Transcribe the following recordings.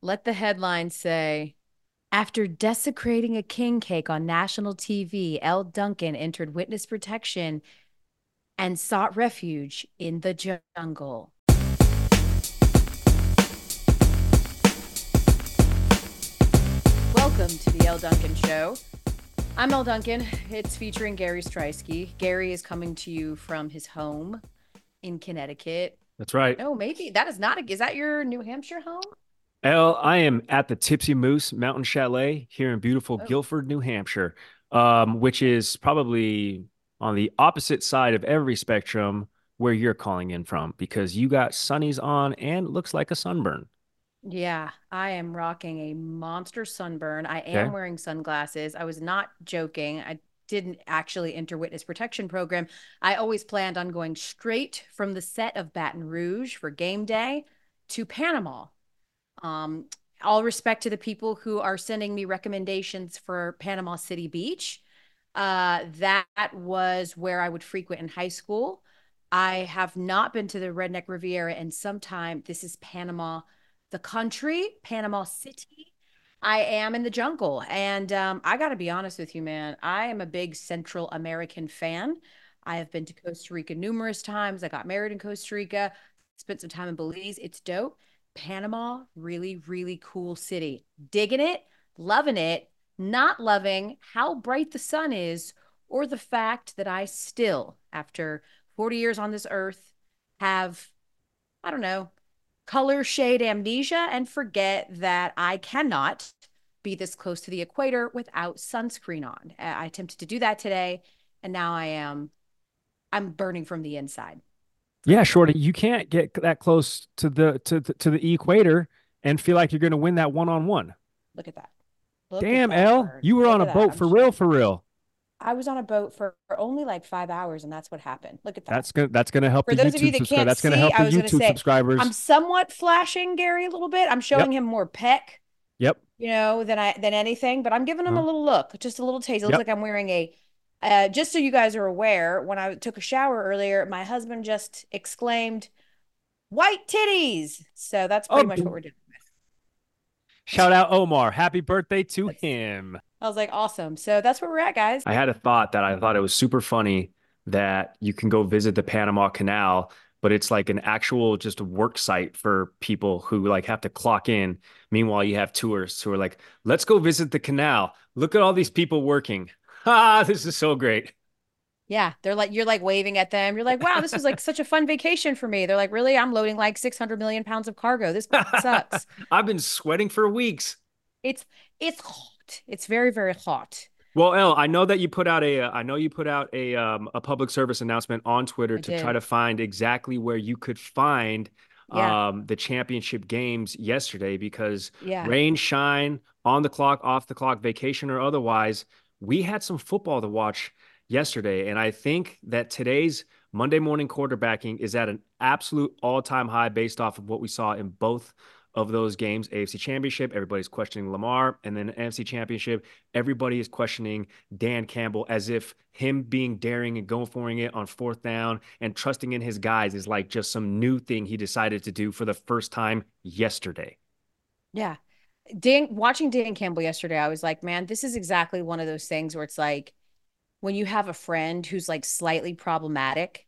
Let the headline say, after desecrating a king cake on national TV, Elle Duncan entered witness protection and sought refuge in the jungle. Welcome to the Elle Duncan Show. I'm Elle Duncan. It's featuring Gary Striewski. Gary is coming to you from his home in Connecticut. That's right. Oh, maybe that is not is that your New Hampshire home? Elle, I am at the Tipsy Moose Mountain Chalet here in beautiful Oh, Guilford, New Hampshire, which is probably on the opposite side of every spectrum where you're calling in from because you got sunnies on and it looks like a sunburn. yeah, I am rocking a monster sunburn. I am Okay. wearing sunglasses. I was not joking. I didn't actually enter witness protection program. I always planned on going straight from the set of Baton Rouge for game day to Panama. Um, all respect to the people who are sending me recommendations for Panama City Beach. That was where I would frequent in high school. I have not been to the Redneck Riviera in some time. This is Panama, the country, Panama City. I am in the jungle. And I got to be honest with you, man. I am a big Central American fan. I have been to Costa Rica numerous times. I got married in Costa Rica, spent some time in Belize. It's dope. Panama, really, really cool city. Digging it, loving it, not loving how bright the sun is, or the fact that I still, after 40 years on this earth, have, I don't know, color shade amnesia and forget that I cannot be this close to the equator without sunscreen on. I attempted to do that today, and now I'm burning from the inside. Yeah, Shorty, you can't get that close to the equator and feel like you're going to win that one-on-one. Look at that. Look at Damn, that Elle, bird. you were Look on a at that. boat for real, for real. I was on a boat for only like 5 hours, and that's what happened. Look at that. That's gonna help For the those of you YouTube that subscribe. can't That's gonna see, help I the was going to YouTube say I'm subscribers. somewhat flashing Gary a little bit. I'm showing Yep. him more peck, Yep. than anything, but I'm giving him a Uh, little look, just a little taste. It looks yep. like I'm wearing a. Just so you guys are aware, when I took a shower earlier, my husband just exclaimed, "White titties!" So that's pretty much what Oh, we're doing. shout out Omar. Happy birthday to That's, him. I was like, awesome. So that's where we're at, guys. I had a thought that I thought it was super funny that you can go visit the Panama Canal, but it's like an actual just work site for people who like have to clock in. Meanwhile, you have tourists who are like, let's go visit the canal. Look at all these people working. Ah, this is so great. Yeah, they're like you're like waving at them. You're like, wow, this was like such a fun vacation for me. They're like, really? I'm loading like 600 million pounds of cargo. This sucks. I've been sweating for weeks. It's it's hot. It's very, very hot. Well, Elle, I know that you put out I know you put out a public service announcement on Twitter I to try did. to find exactly where you could find Yeah. the championship games yesterday because Yeah. rain, shine, on the clock, off the clock, vacation or otherwise, we had some football to watch yesterday, and I think that today's Monday morning quarterbacking is at an absolute all-time high based off of what we saw in both of those games. AFC Championship, everybody's questioning Lamar, and then NFC Championship, everybody is questioning Dan Campbell as if him being daring and going for it on fourth down and trusting in his guys is like just some new thing he decided to do for the first time yesterday. Yeah. Watching Dan Campbell yesterday, I was like, man, this is exactly one of those things where it's like when you have a friend who's like slightly problematic,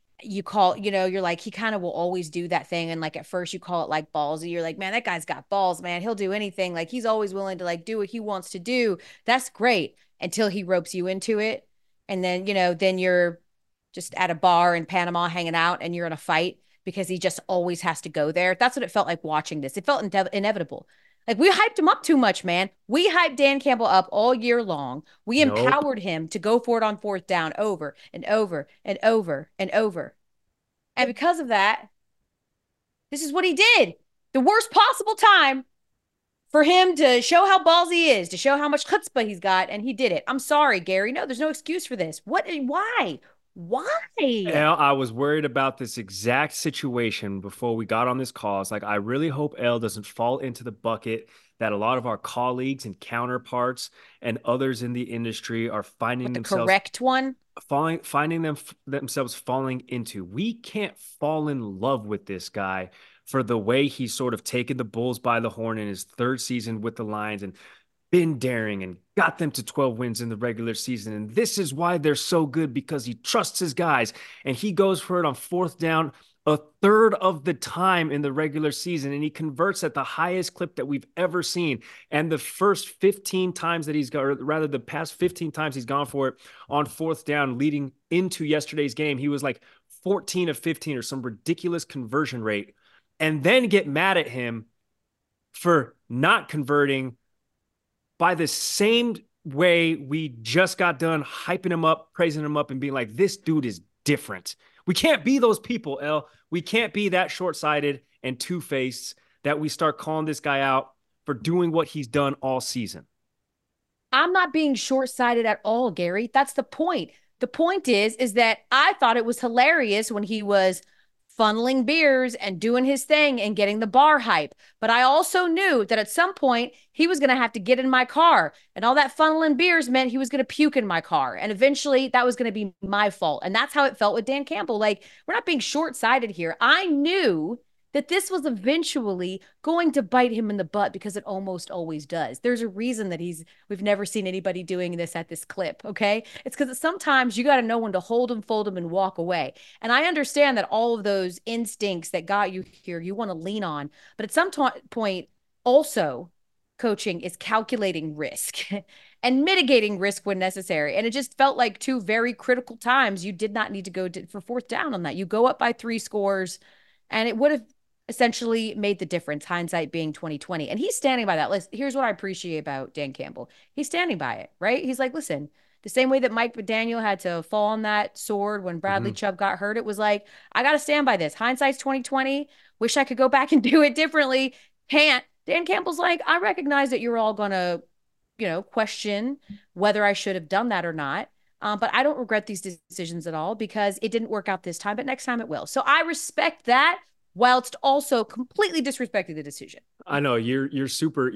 you're like, he kind of will always do that thing. And like at first you call it like ballsy. You're like, man, that guy's got balls, man. He'll do anything. Like he's always willing to like do what he wants to do. That's great until he ropes you into it. And then, then you're just at a bar in Panama hanging out and you're in a fight because he just always has to go there. That's what it felt like watching this. It felt inevitable. Like we hyped him up too much, man. We hyped Dan Campbell up all year long. We Nope. empowered him to go for it on fourth down over and over and over and over. And because of that, this is what he did. The worst possible time for him to show how ballsy he is, to show how much chutzpah he's got, and he did it. I'm sorry, Gary. No, there's no excuse for this. What? Why? Why? I was worried about this exact situation before we got on this call. It's like, I really hope Elle doesn't fall into the bucket that a lot of our colleagues and counterparts and others in the industry are finding What the themselves correct one? finding themselves falling into. We can't fall in love with this guy for the way he's sort of taken the Bulls by the horn in his third season with the Lions and been daring and got them to 12 wins in the regular season. And this is why they're so good, because he trusts his guys. And he goes for it on fourth down a third of the time in the regular season, and he converts at the highest clip that we've ever seen. And the first 15 times that he's got, or rather the past 15 times he's gone for it on fourth down leading into yesterday's game, he was like 14 of 15 or some ridiculous conversion rate. And then get mad at him for not converting by the same way we just got done hyping him up, praising him up, and being like, this dude is different. We can't be those people, El. We can't be that short-sighted and two-faced that we start calling this guy out for doing what he's done all season. I'm not being short-sighted at all, Gary. That's the point. The point is that I thought it was hilarious when he was funneling beers and doing his thing and getting the bar hype. But I also knew that at some point he was going to have to get in my car, and all that funneling beers meant he was going to puke in my car. And eventually that was going to be my fault. And that's how it felt with Dan Campbell. Like, we're not being short-sighted here. I knew that this was eventually going to bite him in the butt, because it almost always does. There's a reason that we've never seen anybody doing this at this clip, okay? It's because sometimes you got to know when to hold him, fold him, and walk away. And I understand that all of those instincts that got you here, you want to lean on. But at some point, also, coaching is calculating risk and mitigating risk when necessary. And it just felt like two very critical times you did not need to go for fourth down on that. You go up by 3 scores, and it would have essentially made the difference, hindsight being 2020. And he's standing by that list. Here's what I appreciate about Dan Campbell. He's standing by it, right? He's like, listen, the same way that Mike McDaniel had to fall on that sword when Bradley Chubb got hurt, it was like, I got to stand by this. Hindsight's 2020. Wish I could go back and do it differently. Can't. Dan Campbell's like, I recognize that you're all going to, question whether I should have done that or not. But I don't regret these decisions at all, because it didn't work out this time, but next time it will. So I respect that, whilst also completely disrespecting the decision. I know you're super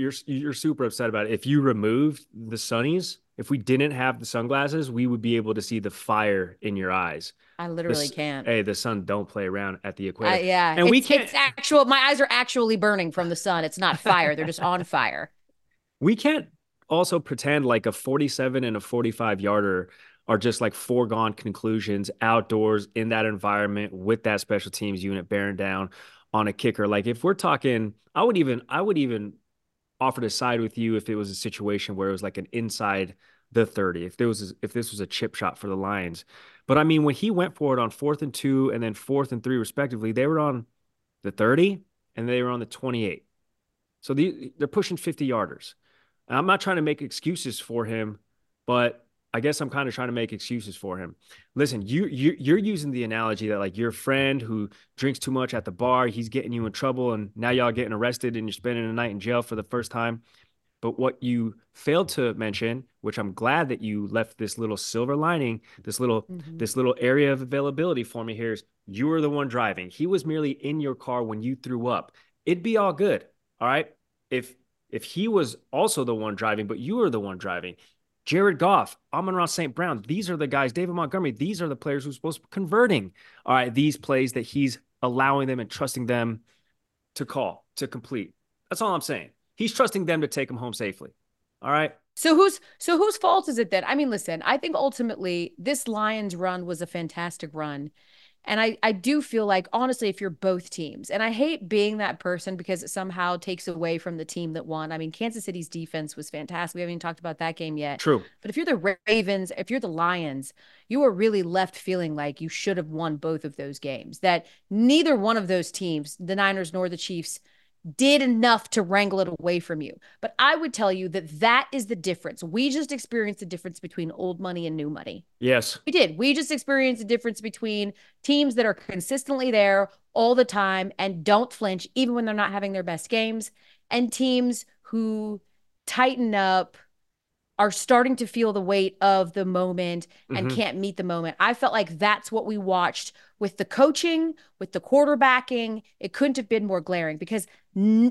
upset about it. If you removed the sunnies, if we didn't have the sunglasses, we would be able to see the fire in your eyes. I literally can't. Hey, the sun don't play around at the equator. Yeah, and we can't. My eyes are actually burning from the sun. It's not fire; they're just on fire. We can't also pretend like a 47 and a 45 yarder are just like foregone conclusions outdoors in that environment with that special teams unit bearing down on a kicker. Like, if we're talking, I would even offer to side with you if it was a situation where it was like an inside the 30, if this was a chip shot for the Lions. But I mean, when he went for it on 4th and 2 and then 4th and 3 respectively, they were on the 30 and they were on the 28. So they're pushing 50 yarders. And I'm not trying to make excuses for him, but I guess I'm kind of trying to make excuses for him. Listen, you're using the analogy that like your friend who drinks too much at the bar, he's getting you in trouble, and now y'all getting arrested and you're spending a night in jail for the first time. But what you failed to mention, which I'm glad that you left this little silver lining, this little area of availability for me here, is you were the one driving. He was merely in your car when you threw up. It'd be all good. All right. If he was also the one driving, but you were the one driving, Jared Goff, Amon-Ra St. Brown, these are the guys, David Montgomery, these are the players who's supposed to be converting, all right, these plays that he's allowing them and trusting them to call, to complete. That's all I'm saying. He's trusting them to take them home safely. All right. So whose fault is it then? I mean, listen, I think ultimately this Lions run was a fantastic run. And I do feel like, honestly, if you're both teams, and I hate being that person because it somehow takes away from the team that won. I mean, Kansas City's defense was fantastic. We haven't even talked about that game yet. True. But if you're the Ravens, if you're the Lions, you are really left feeling like you should have won both of those games, that neither one of those teams, the Niners nor the Chiefs, did enough to wrangle it away from you. But I would tell you that is the difference. We just experienced the difference between old money and new money. Yes. We did. We just experienced the difference between teams that are consistently there all the time and don't flinch, even when they're not having their best games, and teams who tighten up, are starting to feel the weight of the moment and can't meet the moment. I felt like that's what we watched with the coaching, with the quarterbacking. It couldn't have been more glaring, because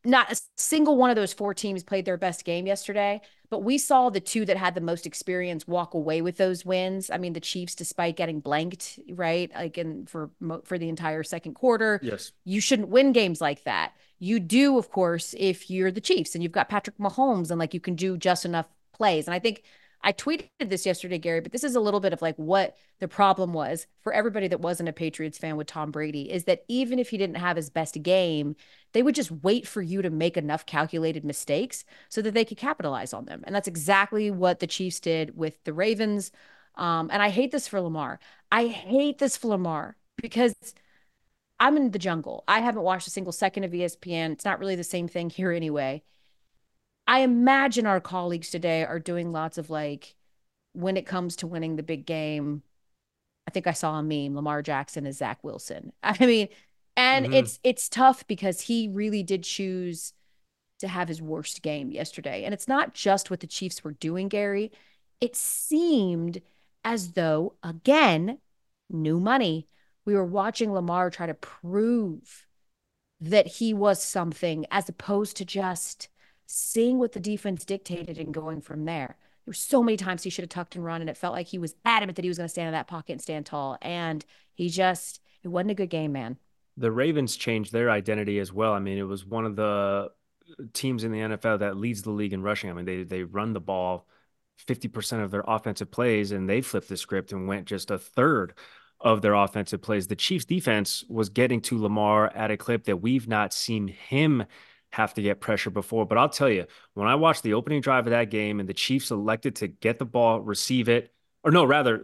not a single one of those four teams played their best game yesterday, but we saw the two that had the most experience walk away with those wins. I mean, the Chiefs, despite getting blanked, right, like in for the entire second quarter, Yes. you shouldn't win games like that. You do, of course, if you're the Chiefs and you've got Patrick Mahomes and like you can do just enough plays. And I think I tweeted this yesterday, Gary, but this is a little bit of like what the problem was for everybody that wasn't a Patriots fan with Tom Brady is that even if he didn't have his best game, they would just wait for you to make enough calculated mistakes so that they could capitalize on them. And that's exactly what the Chiefs did with the Ravens. And I hate this for Lamar. I hate this for Lamar because I'm in the jungle. I haven't watched a single second of ESPN. It's not really the same thing here anyway. I imagine our colleagues today are doing lots of like, when it comes to winning the big game, I think I saw a meme, Lamar Jackson is Zach Wilson. I mean, and Mm-hmm. it's tough because he really did choose to have his worst game yesterday. And it's not just what the Chiefs were doing, Gary. It seemed as though, again, new money. We were watching Lamar try to prove that he was something as opposed to just seeing what the defense dictated and going from there. There were so many times he should have tucked and run, and it felt like he was adamant that he was going to stand in that pocket and stand tall. And it wasn't a good game, man. The Ravens changed their identity as well. I mean, it was one of the teams in the NFL that leads the league in rushing. I mean, they run the ball 50% of their offensive plays, and they flipped the script and went just a third of their offensive plays. The Chiefs defense was getting to Lamar at a clip that we've not seen him have to get pressure before. But I'll tell you, when I watched the opening drive of that game and the Chiefs elected to get the ball, receive it, or no, rather,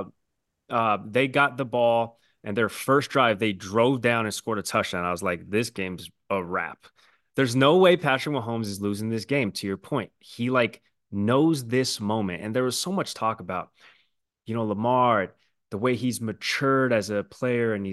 they got the ball and their first drive, they drove down and scored a touchdown. I was like, this game's a wrap. There's no way Patrick Mahomes is losing this game, to your point. He like knows this moment. And there was so much talk about, Lamar, the way he's matured as a player and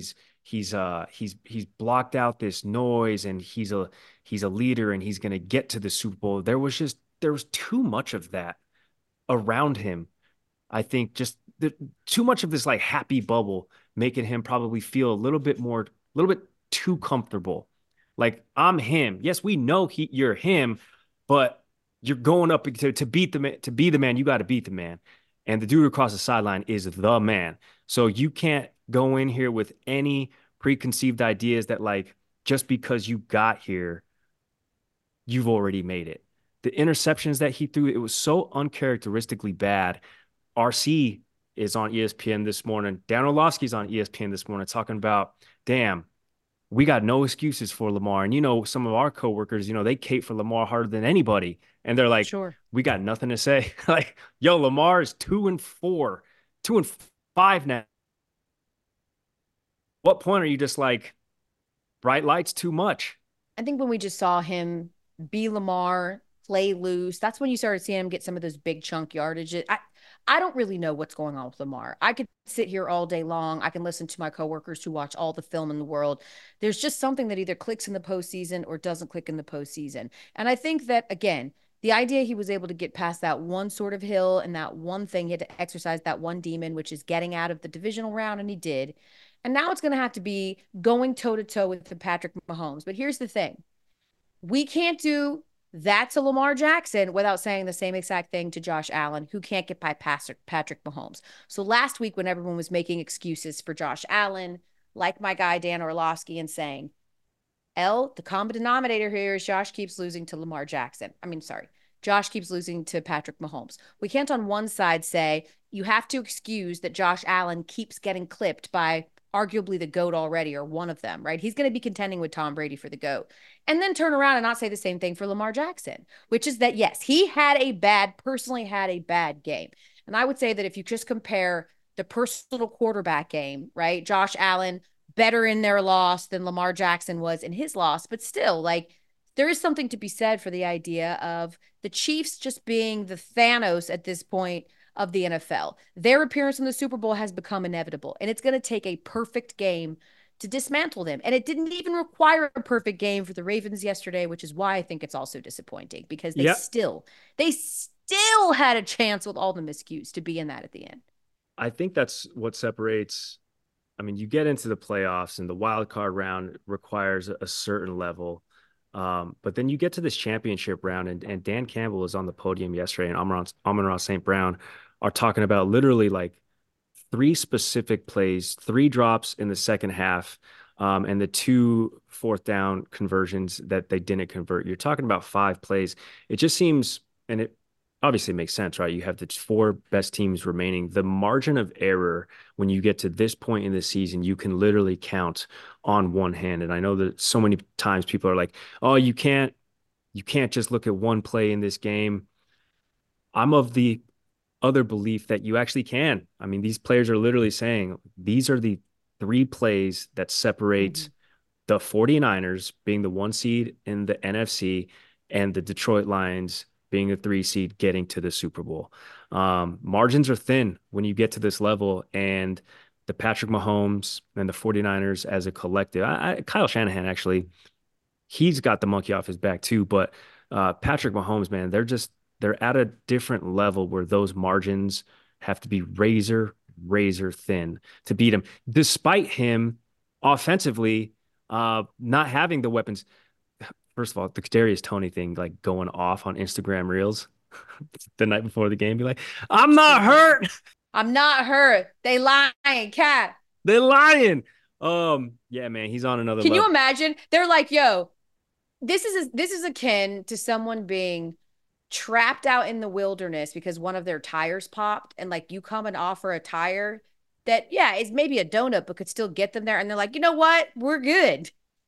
he's blocked out this noise and he's a leader and he's gonna get to the Super Bowl. There was too much of that around him. I think just too much of this like happy bubble making him probably feel a little bit too comfortable. Like I'm him. Yes, we know you're him, but you're going up to beat the man. To be the man, you got to beat the man. And the dude across the sideline is the man. So you can't go in here with any preconceived ideas that like just because you got here, you've already made it. The interceptions that he threw, it was so uncharacteristically bad. RC is on ESPN this morning. Dan Orlovsky's on ESPN this morning talking about, damn, we got no excuses for Lamar. And some of our coworkers, they cape for Lamar harder than anybody. And they're like, Sure. we got nothing to say. Like, yo, Lamar is 2-4, 2-5 now. What point are you just like bright lights too much? I think when we just saw him be Lamar, play loose, that's when you started seeing him get some of those big chunk yardages. I don't really know what's going on with Lamar. I could sit here all day long. I can listen to my coworkers who watch all the film in the world. There's just something that either clicks in the postseason or doesn't click in the postseason. And I think that, again, the idea he was able to get past that one sort of hill and that one thing, he had to exercise that one demon, which is getting out of the divisional round, and he did. And now it's going to have to be going toe to toe with the Patrick Mahomes. But here's the thing, we can't do that to Lamar Jackson without saying the same exact thing to Josh Allen, who can't get by Patrick Mahomes. So last week, when everyone was making excuses for Josh Allen, like my guy Dan Orlovsky, and saying, the common denominator here is Josh keeps losing to Lamar Jackson. I mean, sorry, Josh keeps losing to Patrick Mahomes. We can't on one side say you have to excuse that Josh Allen keeps getting clipped by arguably the GOAT already, or one of them, right? He's going to be contending with Tom Brady for the GOAT. And then turn around and not say the same thing for Lamar Jackson, which is that, yes, he personally had a bad game. And I would say that if you just compare the personal quarterback game, right? Josh Allen, better in their loss than Lamar Jackson was in his loss, but still, like, there is something to be said for the idea of the Chiefs just being the Thanos at this point of the NFL. Their appearance in the Super Bowl has become inevitable, and it's going to take a perfect game to dismantle them. And it didn't even require a perfect game for the Ravens yesterday, which is why I think it's also disappointing, because they Yeah, still had a chance with all the miscues to be in that at the end. I think that's what separates. I mean, you get into the playoffs and the wild card round requires a certain level But then you get to this championship round, and Dan Campbell was on the podium yesterday, and Amon-Ra St. Brown are talking about literally like three specific plays, three drops in the second half, and the two fourth down conversions that they didn't convert. You're talking about 5 plays. It just seems, and it obviously makes sense, right? You have the 4 best teams remaining. The margin of error when you get to this point in the season, you can literally count on one hand. And I know that so many times people are like, "Oh, you can't just look at one play in this game." I'm of the other belief that you actually can. I mean, these players are literally saying these are the 3 plays that separate the 49ers being the 1 seed in the NFC and the Detroit Lions being a 3 seed getting to the Super Bowl. Margins are thin when you get to this level, and the Patrick Mahomes and the 49ers as a collective, Kyle Shanahan, actually, he's got the monkey off his back too, but Patrick Mahomes, man, they're at a different level where those margins have to be razor thin to beat him, despite him offensively not having the weapons. First of all, the Kadarius Toney thing, like going off on Instagram Reels the night before the game, be like, "I'm not hurt. I'm not hurt. They lying, cat. They're lying." Yeah, man, he's on another Can level. you imagine? They're like, "Yo, this is akin to someone being trapped out in the wilderness because one of their tires popped, and like you come and offer a tire that, yeah, is maybe a donut, but could still get them there. And they're like, you know what? We're good.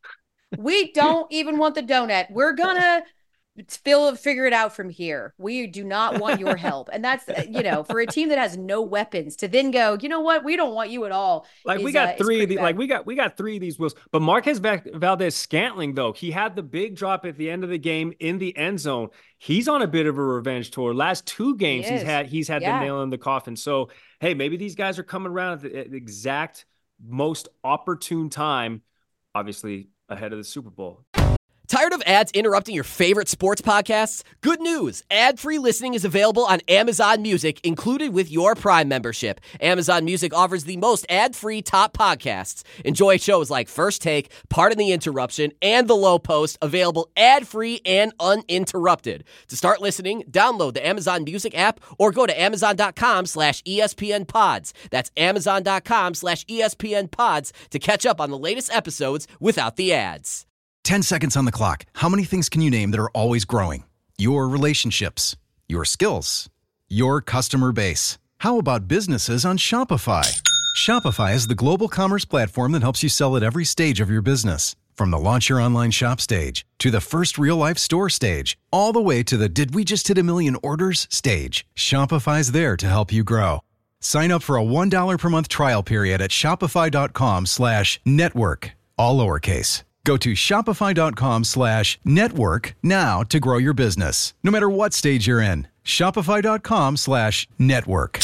We don't even want the donut. We're gonna figure it out from here. We do not want your help." And that's, for a team that has no weapons to then go, you know what? We don't want you at all. Like we got 3 of we got 3 of these wheels. But Marquez Valdes-Scantling, though, he had the big drop at the end of the game in the end zone. He's on a bit of a revenge tour. Last 2 games he's had the nail in the coffin. So hey, maybe these guys are coming around at the exact most opportune time, obviously ahead of the Super Bowl. Tired of ads interrupting your favorite sports podcasts? Good news! Ad-free listening is available on Amazon Music, included with your Prime membership. Amazon Music offers the most ad-free top podcasts. Enjoy shows like First Take, Pardon the Interruption, and The Low Post, available ad-free and uninterrupted. To start listening, download the Amazon Music app or go to amazon.com/ESPN Pods. That's amazon.com/ESPN Pods to catch up on the latest episodes without the ads. 10 seconds on the clock. How many things can you name that are always growing? Your relationships, your skills, your customer base. How about businesses on Shopify? Shopify is the global commerce platform that helps you sell at every stage of your business. From the launch your online shop stage to the first real-life store stage, all the way to the did we just hit a million orders stage. Shopify's there to help you grow. Sign up for a $1 per month trial period at shopify.com/network, all lowercase. Go to shopify.com/network now to grow your business, no matter what stage you're in. Shopify.com/network.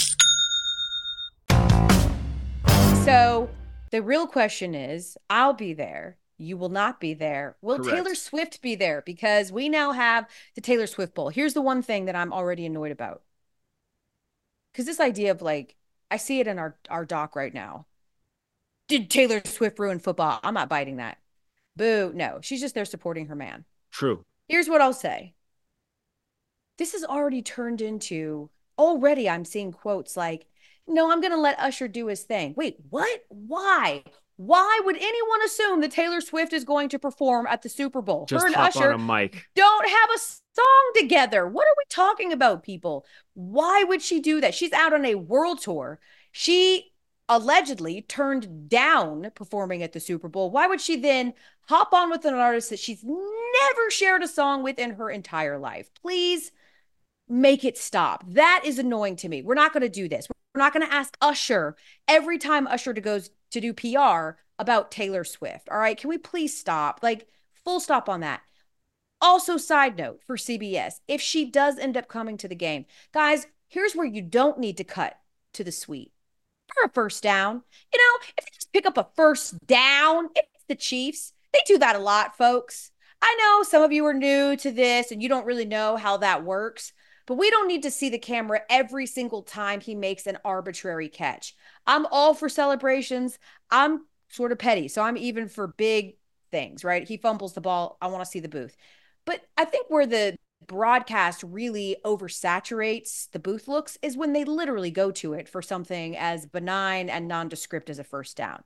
So the real question is, I'll be there. You will not be there. Will Correct. Taylor Swift be there? Because we now have the Taylor Swift Bowl. Here's the one thing that I'm already annoyed about. Because this idea of like, I see it in our doc right now. Did Taylor Swift ruin football? I'm not biting that. Boo. No, she's just there supporting her man. True. Here's what I'll say. This has already turned into, already I'm seeing quotes like, no, I'm going to let Usher do his thing. Wait, what? Why? Why would anyone assume that Taylor Swift is going to perform at the Super Bowl? Just her and hop Usher on a mic. don't have a song together. What are we talking about, people? Why would she do that? She's out on a world tour. She allegedly turned down performing at the Super Bowl. Why would she then hop on with an artist that she's never shared a song with in her entire life? Please make it stop. That is annoying to me. We're not going to do this. We're not going to ask Usher every time Usher goes to do PR about Taylor Swift. All right. Can we please stop? Like, full stop on that. Also, side note for CBS, if she does end up coming to the game, guys, here's where you don't need to cut to the suite. For a first down. You know, if they just pick up a first down, it's the Chiefs. They do that a lot, folks. I know some of you are new to this and you don't really know how that works, but we don't need to see the camera every single time he makes an arbitrary catch. I'm all for celebrations. I'm sort of petty, so I'm even for big things, right? He fumbles the ball. I want to see the booth. But I think where the broadcast really oversaturates the booth looks is when they literally go to it for something as benign and nondescript as a first down.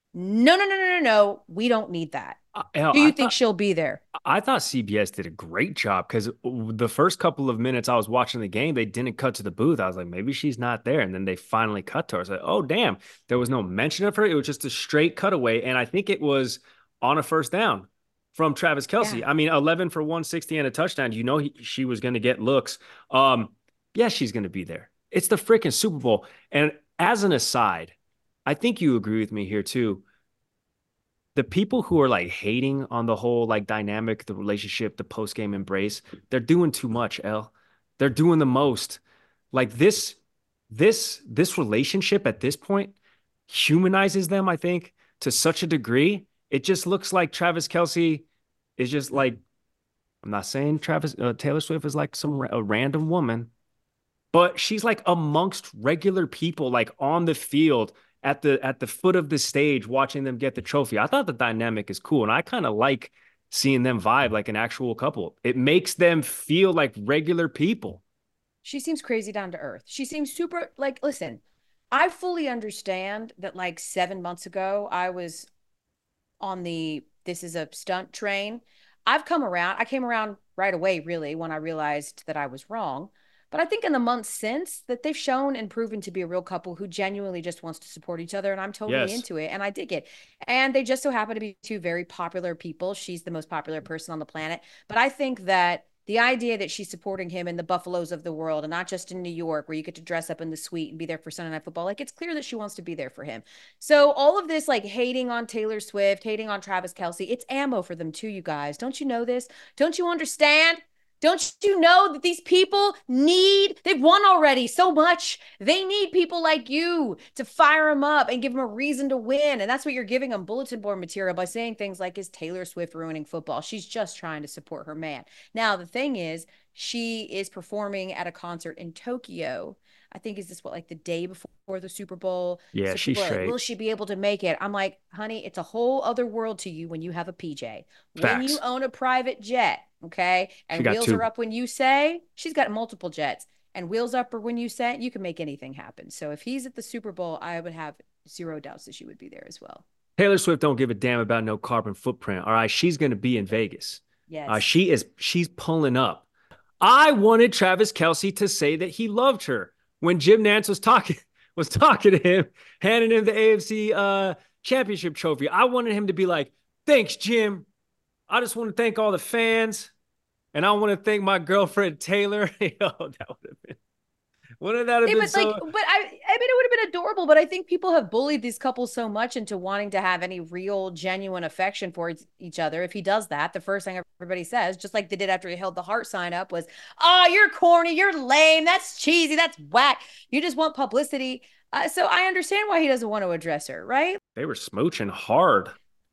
No. We don't need that. Do you think she'll be there? I thought CBS did a great job because the first couple of minutes I was watching the game, they didn't cut to the booth. I was like, maybe she's not there. And then they finally cut to her. I was like, oh, damn. There was no mention of her. It was just a straight cutaway. And I think it was on a first down from Travis Kelce. Yeah. I mean, 11 for 160 and a touchdown. You know, she was going to get looks. Yeah, she's going to be there. It's the freaking Super Bowl. And as an aside, I think you agree with me here too. The people who are like hating on the whole like dynamic, the relationship, the post-game embrace, they're doing too much, Elle. They're doing the most. Like this relationship at this point humanizes them, I think, to such a degree. It just looks like Travis Kelce is just like, I'm not saying Taylor Swift is like a random woman, but she's like amongst regular people, like on the field, at the foot of the stage, watching them get the trophy. I thought the dynamic is cool, and I kind of like seeing them vibe like an actual couple. It makes them feel like regular people. She seems crazy down to earth. She seems super, like, listen, I fully understand that like 7 months ago, I was on this is a stunt train. I came around right away, really, when I realized that I was wrong. But I think in the months since that they've shown and proven to be a real couple who genuinely just wants to support each other. And I'm totally into it. And I dig it. And they just so happen to be two very popular people. She's the most popular person on the planet. But I think that the idea that she's supporting him in the Buffaloes of the world and not just in New York, where you get to dress up in the suite and be there for Sunday Night Football, like it's clear that she wants to be there for him. So all of this, like hating on Taylor Swift, hating on Travis Kelce, it's ammo for them too, you guys. Don't you know this? Don't you understand? Don't you know that these people they've won already so much. They need people like you to fire them up and give them a reason to win. And that's what you're giving them, bulletin board material, by saying things like, is Taylor Swift ruining football? She's just trying to support her man. Now, the thing is, she is performing at a concert in Tokyo. I think is this like the day before the Super Bowl? Yeah, so she's straight. Will she be able to make it? I'm like, honey, it's a whole other world to you when you have a PJ. Facts. When you own a private jet. Okay. And wheels are up when you say. She's got multiple jets, and wheels up or when you say, you can make anything happen. So if he's at the Super Bowl, I would have zero doubts that she would be there as well. Taylor Swift don't give a damn about no carbon footprint. All right. She's going to be in Vegas. Yes. She's pulling up. I wanted Travis Kelce to say that he loved her when Jim Nantz was talking to him, handing him the AFC championship trophy. I wanted him to be like, thanks, Jim. I just want to thank all the fans. And I want to thank my girlfriend, Taylor. Yo, that would have been. Wouldn't that have been so? But I mean, it would have been adorable. But I think people have bullied these couples so much into wanting to have any real, genuine affection for each other. If he does that, the first thing everybody says, just like they did after he held the heart sign up, was, "Oh, you're corny, you're lame, that's cheesy, that's whack. You just want publicity." So I understand why he doesn't want to address her, right? They were smooching hard.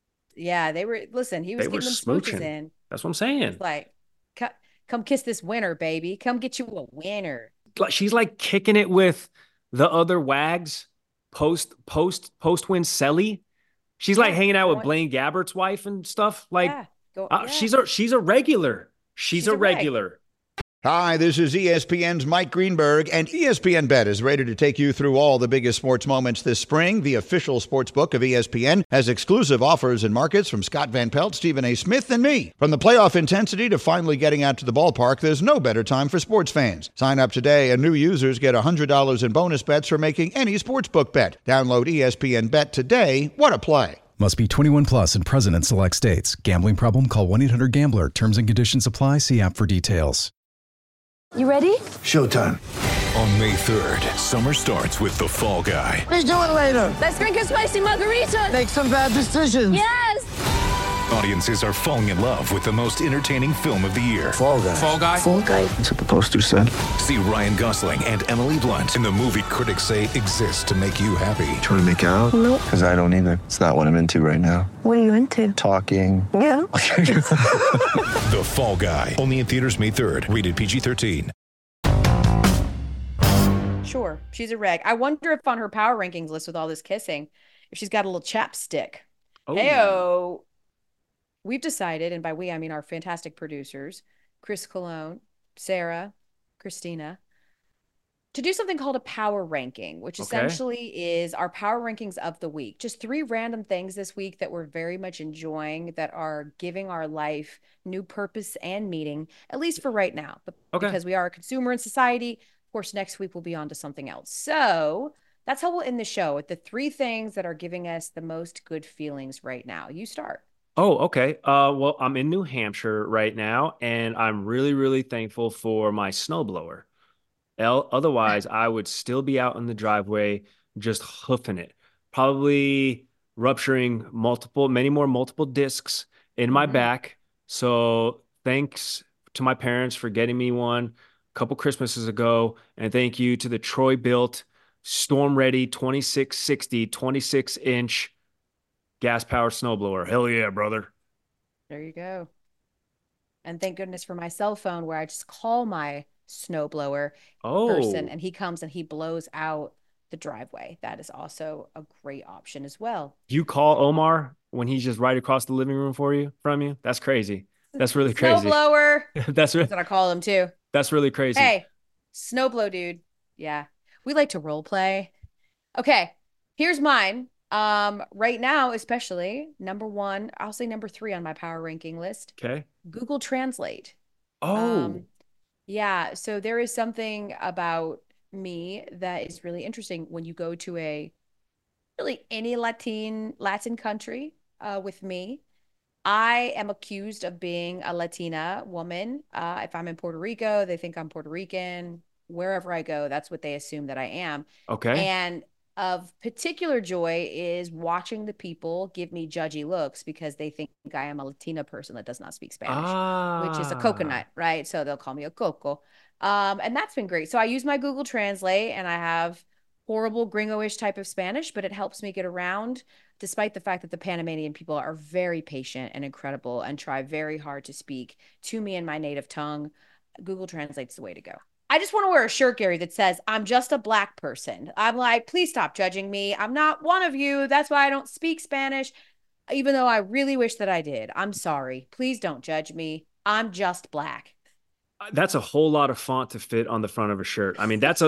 Yeah, they were. Listen, he was getting them smooches in. That's what I'm saying. It's like, come kiss this winner, baby. Come get you a winner. She's like kicking it with the other wags post win Selly. She's like hanging out with Blaine Gabbert's wife and stuff. Like, she's a regular. She's a regular. Hi, this is ESPN's Mike Greenberg, and ESPN Bet is ready to take you through all the biggest sports moments this spring. The official sports book of ESPN has exclusive offers and markets from Scott Van Pelt, Stephen A. Smith, and me. From the playoff intensity to finally getting out to the ballpark, there's no better time for sports fans. Sign up today, and new users get $100 in bonus bets for making any sportsbook bet. Download ESPN Bet today. What a play. Must be 21 plus and present in select states. Gambling problem? Call 1-800-GAMBLER. Terms and conditions apply. See app for details. You ready? Showtime. On May 3rd, summer starts with The Fall Guy. Let's do it later. Let's drink a spicy margarita. Make some bad decisions. Yes. Audiences are falling in love with the most entertaining film of the year. Fall Guy. Fall Guy? Fall Guy. That's what the poster said. See Ryan Gosling and Emily Blunt in the movie critics say exists to make you happy. Trying to make it out? Nope. Because I don't either. It's not what I'm into right now. What are you into? Talking. Yeah. The Fall Guy. Only in theaters May 3rd. Rated PG-13. Sure, she's a reg. I wonder if on her power rankings list with all this kissing, if she's got a little chapstick. Oh. Heyo. we've decided, and by we, I mean our fantastic producers, Chris Cologne, Sarah, Christina, to do something called a power ranking, which essentially is our power rankings of the week. Just 3 random things this week that we're very much enjoying, that are giving our life new purpose and meaning, at least for right now. But because we are a consumer in society, of course, next week we'll be on to something else. So that's how we'll end the show, with the 3 things that are giving us the most good feelings right now. You start. Oh, okay. Well, I'm in New Hampshire right now, and I'm really, really thankful for my snowblower. Otherwise, I would still be out in the driveway just hoofing it, probably rupturing many more multiple discs in my back. So thanks to my parents for getting me one a couple Christmases ago. And thank you to the Troy Built Storm Ready 2660 26-inch gas powered snowblower. Hell yeah, brother. There you go. And thank goodness for my cell phone, where I just call my snowblower person and he comes and he blows out the driveway. That is also a great option as well. You call Omar when he's just right across the living room from you? That's crazy. That's really crazy. Snowblower. That's what I call him too. That's really crazy. Hey, snowblow dude. Yeah. We like to role play. Okay. Here's mine. Right now, especially number 1, I'll say number 3 on my power ranking list. Okay. Google Translate. Yeah. So there is something about me that is really interesting when you go to any Latin country, with me. I am accused of being a Latina woman. If I'm in Puerto Rico, they think I'm Puerto Rican. Wherever I go, that's what they assume that I am. Okay. And of particular joy is watching the people give me judgy looks because they think I am a Latina person that does not speak Spanish, which is a coconut, right? So they'll call me a coco. And that's been great. So I use my Google Translate, and I have horrible gringo-ish type of Spanish, but it helps me get around, despite the fact that the Panamanian people are very patient and incredible and try very hard to speak to me in my native tongue. Google Translate's the way to go. I just want to wear a shirt, Gary, that says, I'm just a Black person. I'm like, please stop judging me. I'm not one of you. That's why I don't speak Spanish, even though I really wish that I did. I'm sorry. Please don't judge me. I'm just Black. That's a whole lot of font to fit on the front of a shirt. I mean, that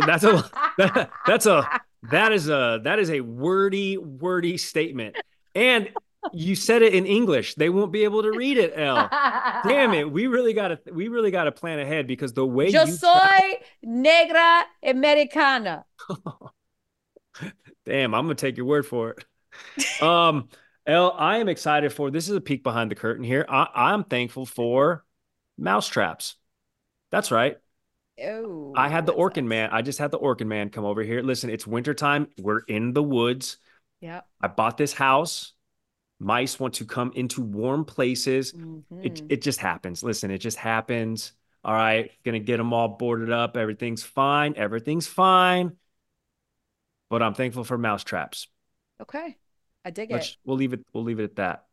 is a wordy statement. And you said it in English. They won't be able to read it, Elle. Damn it. We really gotta plan ahead, because the way Yo soy negra americana. Damn, I'm gonna take your word for it. Elle, I am excited for, this is a peek behind the curtain here. I'm thankful for mousetraps. That's right. Oh, I had the Orkin man. I just had the Orkin man come over here. Listen, it's wintertime. We're in the woods. Yeah. I bought this house. Mice want to come into warm places. It just happens. Listen, it just happens. All right. Gonna get them all boarded up. Everything's fine. But I'm thankful for mousetraps. Okay. I dig it. We'll leave it at that.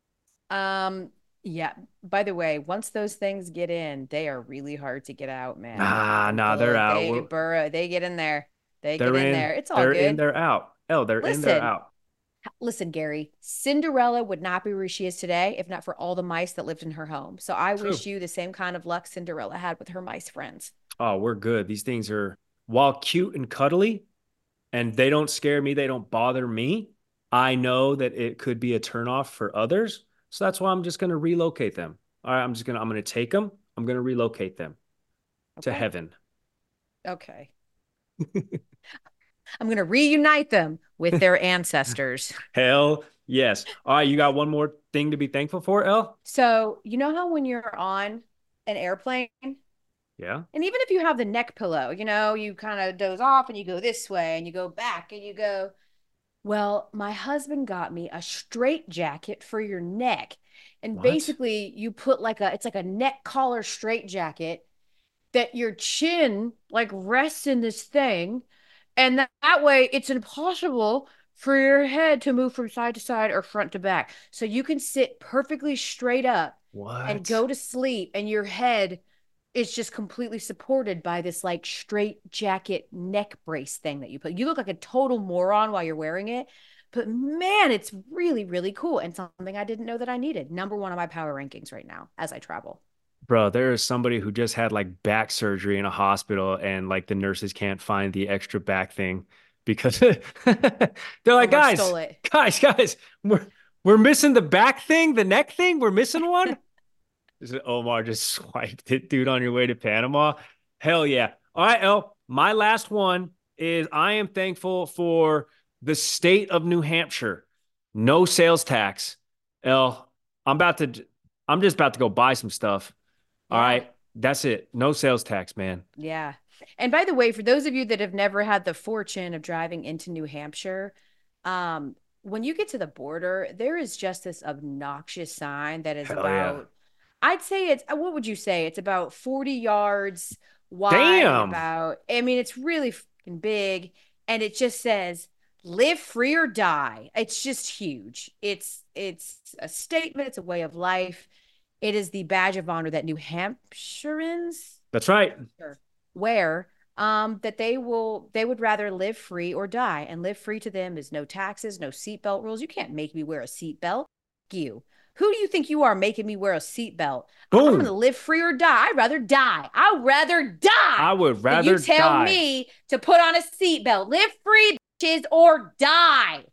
Yeah. By the way, once those things get in, they are really hard to get out, man. They're out. They burrow. They get in there. It's all good. They're in, they're out. They're in, they're out. Listen, Gary, Cinderella would not be where she is today if not for all the mice that lived in her home. So I wish you the same kind of luck Cinderella had with her mice friends. Oh, we're good. These things are, while cute and cuddly, and they don't scare me, they don't bother me, I know that it could be a turnoff for others. So that's why I'm just going to relocate them. All right, I'm going to take them. I'm going to relocate them to heaven. Okay. I'm going to reunite them with their ancestors. Hell yes. All right, you got one more thing to be thankful for, Elle? So, you know how when you're on an airplane? Yeah. And even if you have the neck pillow, you kind of doze off and you go this way and you go back and you go, well, my husband got me a straight jacket for your neck. And basically you put it's like a neck collar straight jacket that your chin rests in this thing. And that way it's impossible for your head to move from side to side or front to back. So you can sit perfectly straight up and go to sleep, and your head is just completely supported by this straight jacket neck brace thing that you put. You look like a total moron while you're wearing it, But man, it's really, really cool and something I didn't know that I needed. Number one on my power rankings right now as I travel. Bro, there is somebody who just had like back surgery in a hospital and like the nurses can't find the extra back thing because they're like, Omar stole it. guys, we're missing the back thing, the neck thing. We're missing one. Omar just swiped it, dude, on your way to Panama. Hell yeah. All right, El, my last one is I am thankful for the state of New Hampshire. No sales tax. El, I'm just about to go buy some stuff. All right. That's it. No sales tax, man. Yeah. And by the way, for those of you that have never had the fortune of driving into New Hampshire, when you get to the border, there is just this obnoxious sign that is I'd say what would you say? It's about 40 yards wide. Damn. It's really fucking big. And it just says, live free or die. It's just huge. It's a statement. It's a way of life. It is the badge of honor that New Hampshireans, that's right, wear, that they would rather live free or die. And live free to them is no taxes, no seatbelt rules. You can't make me wear a seatbelt. You. Who do you think you are making me wear a seatbelt? I'm going to live free or die. I'd rather die. I would rather you tell me to put on a seatbelt. Live free, bitches, or die.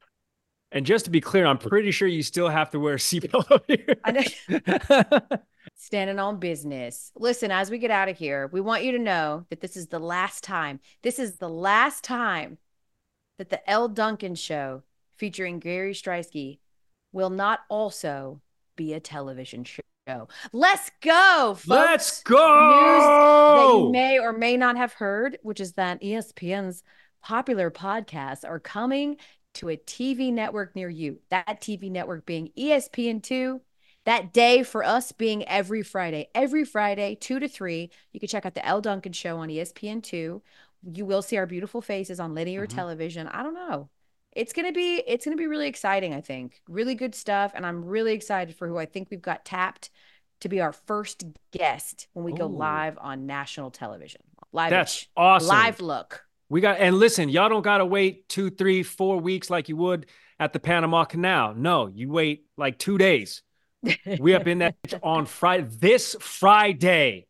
And just to be clear, I'm pretty sure you still have to wear a seatbelt over here. I know. Standing on business. Listen, as we get out of here, we want you to know that this is the last time. This is the last time that the Elle Duncan Show featuring Gary Striewski will not also be a television show. Let's go, folks. Let's go. News that you may or may not have heard, which is that ESPN's popular podcasts are coming to a TV network near you. That TV network being ESPN2. That day for us being every Friday. Every Friday, 2 to 3, you can check out the Elle Duncan Show on ESPN2. You will see our beautiful faces on linear television. I don't know. It's gonna be really exciting, I think. Really good stuff. And I'm really excited for who I think we've got tapped to be our first guest when we go live on national television. That's awesome. Live look. And listen, y'all don't gotta wait 2, 3, 4 weeks like you would at the Panama Canal. No, you wait like 2 days. We up in that on Friday. This Friday.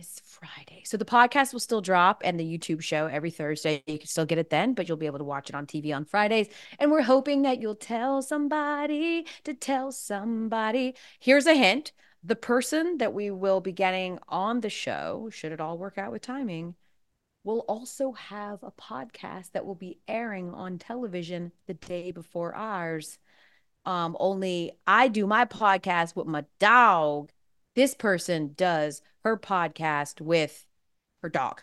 So the podcast will still drop and the YouTube show every Thursday. You can still get it then, but you'll be able to watch it on TV on Fridays. And we're hoping that you'll tell somebody to tell somebody. Here's a hint. The person that we will be getting on the show, should it all work out with timing, will also have a podcast that will be airing on television the day before ours. Only I do my podcast with my dog. This person does her podcast with her dog.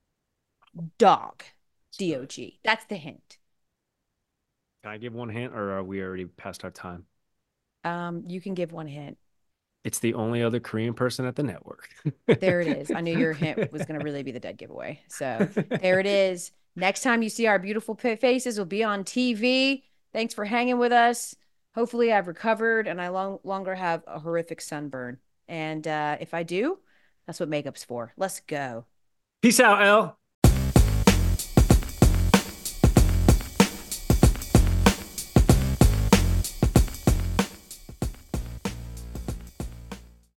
D-O-G. That's the hint. Can I give one hint, or are we already past our time? You can give one hint. It's the only other Korean person at the network. There it is. I knew your hint was going to really be the dead giveaway. So there it is. Next time you see our beautiful faces, we'll be on TV. Thanks for hanging with us. Hopefully I've recovered and I longer have a horrific sunburn. And if I do, that's what makeup's for. Let's go. Peace out, Elle.